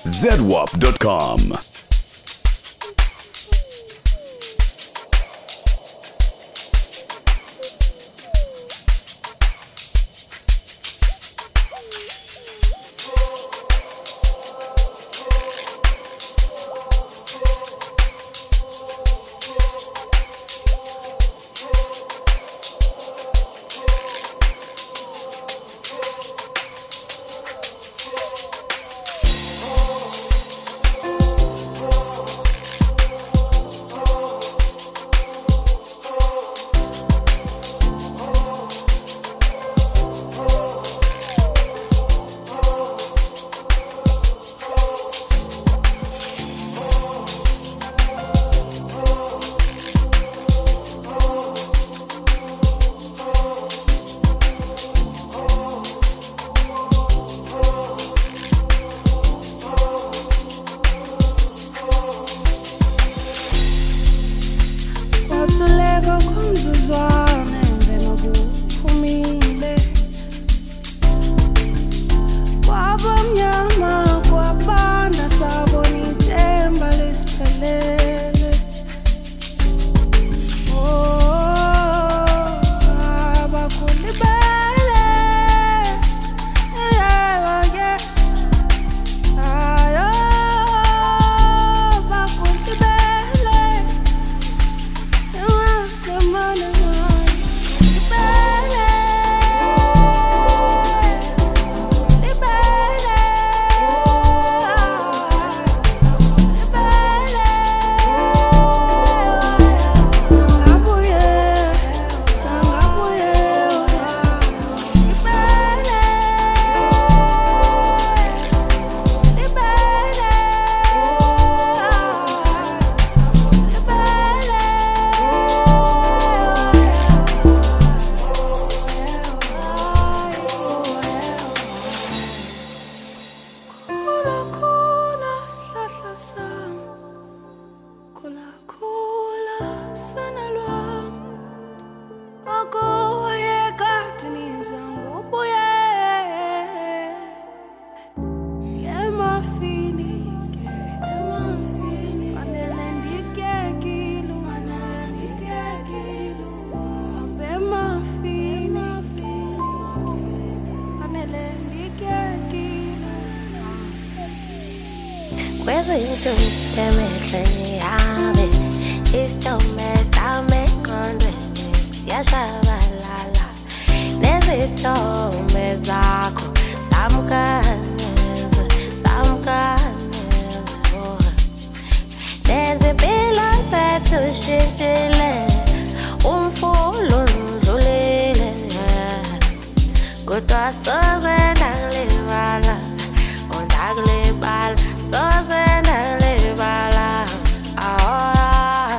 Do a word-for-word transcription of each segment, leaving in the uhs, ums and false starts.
zedwap dot com. Sulego kumzuzwane ngenobuphumile kwabamnyama kwabana sabona ithemba lesiphelele. Oh, abakulibele yeah, ayo bakulibele. Kula kula sana lwam Oko yekatini zangu buye Yemafini Yemafini Fanele ndike kilu Fanele ndike kilu Ape mafini Fanele ndike kilu Where's the YouTube? Damn it, let me have it. It's so mess, I make on this. Yeah, shabalala. Nezito mezako. Some kindness, some kindness. There's a bill of fat to shit. Umfulu ndlulile. Kutwa soze ndaglibala. Ondaglibala. Soze ndaglibala. Ah,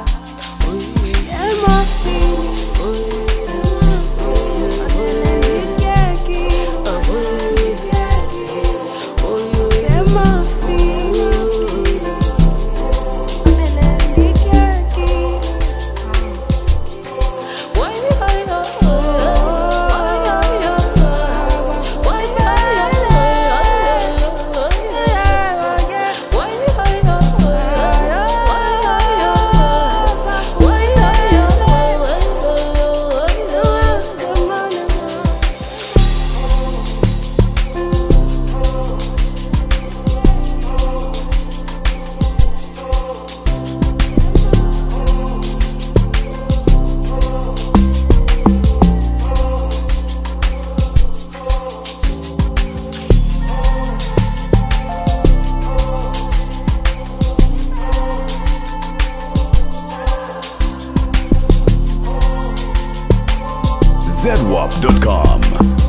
zedwap dot com.